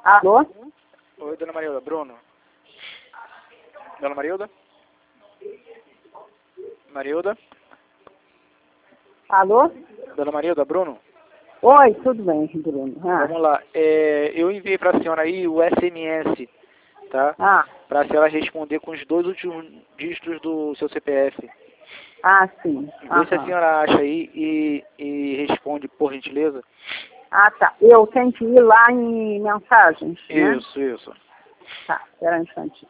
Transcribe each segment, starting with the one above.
Alô? Oi, dona Marilda. Bruno. Dona Marilda? Marilda? Alô? Dona Marilda, Bruno? Oi, tudo bem, Bruno? Vamos lá. Eu enviei para a senhora aí o SMS, tá? Para a senhora responder com os 2 últimos dígitos do seu CPF. Sim. Vê se a senhora acha aí e responde, por gentileza. Tá. Eu tenho que ir lá em mensagens, né? Isso. Tá, espera um instantinho.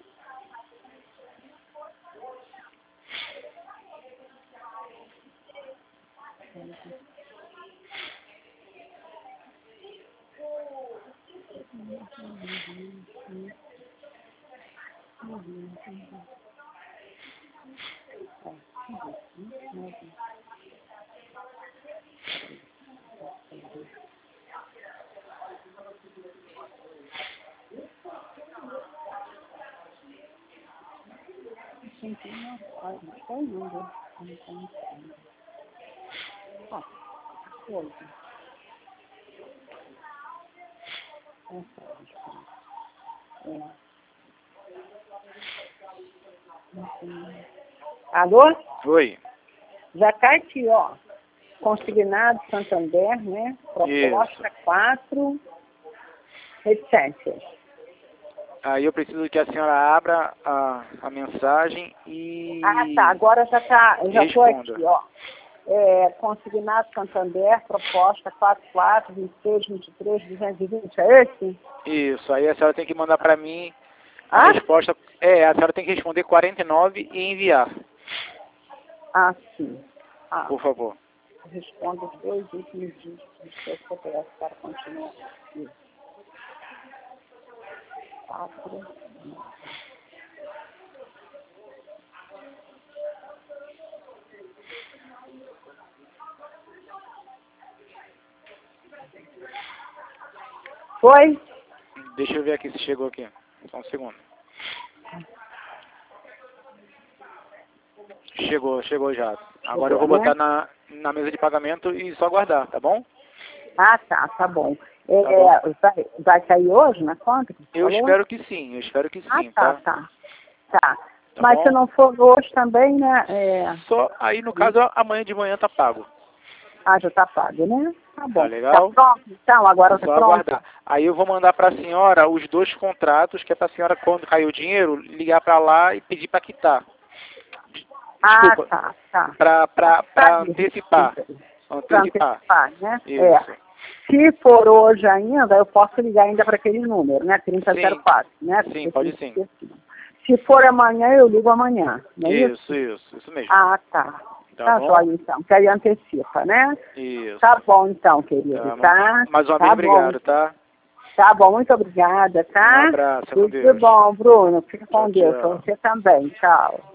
Alô? Oi. Já tá aqui, ó. Consignado Santander, né? Proposta 4, reticências. Aí eu preciso que a senhora abra a mensagem e... Tá. Agora já tô responda. aqui, ó. Consignado Santander, proposta 44, 26, 23, 220, é esse? Isso. Aí a senhora tem que mandar para mim a resposta. A senhora tem que responder 49 e enviar. Sim. Por favor. Responda os 2 últimos dígitos do seu CPF para continuar. Isso. 4. Foi? Deixa eu ver aqui se chegou aqui. Só um segundo. Chegou já. Agora eu vou botar na mesa de pagamento e só aguardar, tá bom? Tá bom. Vai sair hoje na conta? Eu espero que sim, tá? Tá. Mas bom? se não for hoje também, né? Só aí no caso amanhã de manhã tá pago. Já tá pago, né? Tá bom. Tá legal? Tá pronto? Então, agora tá só pronto? aguardar. Aí eu vou mandar para a senhora os 2 contratos, que é para a senhora, quando cair o dinheiro, ligar para lá e pedir para quitar. Desculpa. Tá. Para antecipar. Antecipar, né? Isso. Se for hoje ainda, eu posso ligar ainda para aquele número, né? 3004, né? Sim, pode sim. Se for amanhã, eu ligo amanhã. Não é isso? Isso mesmo. Tá. Tá bom? Joia, então, que aí antecipa, né? Isso. Tá bom, então, querido, tá? Mais uma vez, obrigado, tá? Tá bom, muito obrigada, tá? Um abraço, com Deus. Tudo bom, Bruno. Fica com Tchau, Deus. tchau. Pra você também. Tchau.